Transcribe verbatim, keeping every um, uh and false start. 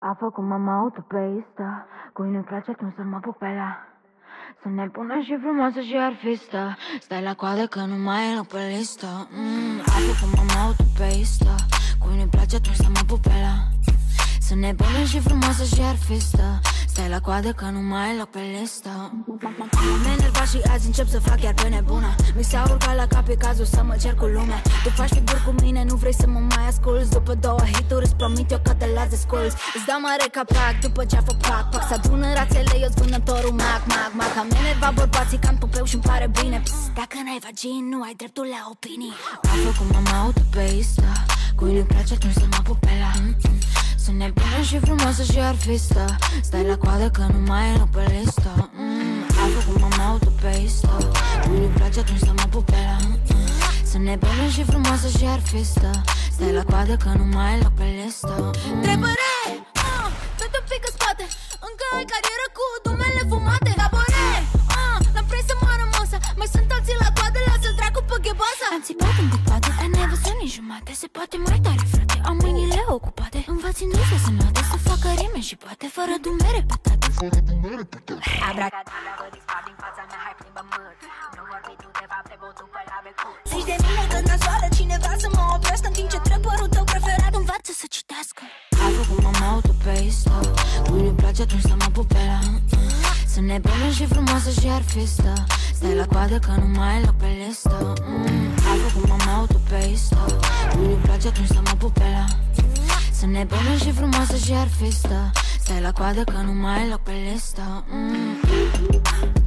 A făcut mama autopeistă, cui nu-i place atunci să mă pup pe ea. Să ne pună și frumoasă și arfistă, stai la coadă că nu mai e loc pe listă. mm, A făcut mama autopeistă, cui nu-i place atunci să mă pup pe ea. Să ne pună și frumoasă și arfistă, stai la coadă că nu mai e loc pe listă. M-am enervat și azi încep să fac chiar pe nebună. Mi s-a urcat la cap, e cazul să mă cer cu lumea. Tu faci figuri cu mine, nu vrei să mă mai asculți. După două hituri îți promit eu că te las de sculți. Îți dau mare ca prag după ce a făcut pac pac. S-adună rațele, eu-ți vânătorul mac mac mac. Am enervat bărbații ca-n pupeu și-mi pare bine. Psst, dacă n-ai vagin, nu ai dreptul la opinii. A făcut mama autopeistă, cui nu-i place atunci să mă pup pe ea. Să ne pună și frumoasă și arfistă, stai la coadă că nu mai e loc pe listă. mm, A făcut mama autopeistă, cui nu-i place atunci să mă pup pe ea. Să ne pună și frumoasă și arfistă, stai la coadă că nu mai e loc pe listă. mm. Trebăre, uh, dă-te un pic în spate, încă ai carieră cu dumele fumate. Labore, uh, l-am prins să moară măsa, mai sunt alții la coadă, lasă-l dracu pe ghebasa. Am țipat în cupate, dar n-ai văzut nici jumate. Se poate mai tare, frate, am mâinile ocupate. Învăț industria să note, să facă rime și poate fără dumere pătate. Fără dumere pătate. Abracadabra, vă dispar din fața mea, hai plimbă măr. Nu vorbi tu de fapt, te botu pe la becur. Zici de mine că nasoală, cine vrea să mă oprească, în timp ce trepărul tău preferat învață să citească. A făcut mama autopeistă, cui nu-i place atunci să mă pup pe ea. Să ne pună și frumoasă și arfistă, stai la coadă că nu mai e loc pe listă. mm, A făcut mama autopeistă, cui nu-i place atunci să mă pup pe ea. Să ne pună și frumoasă și arfistă, stai la coadă că nu mai e loc pe listă. mm.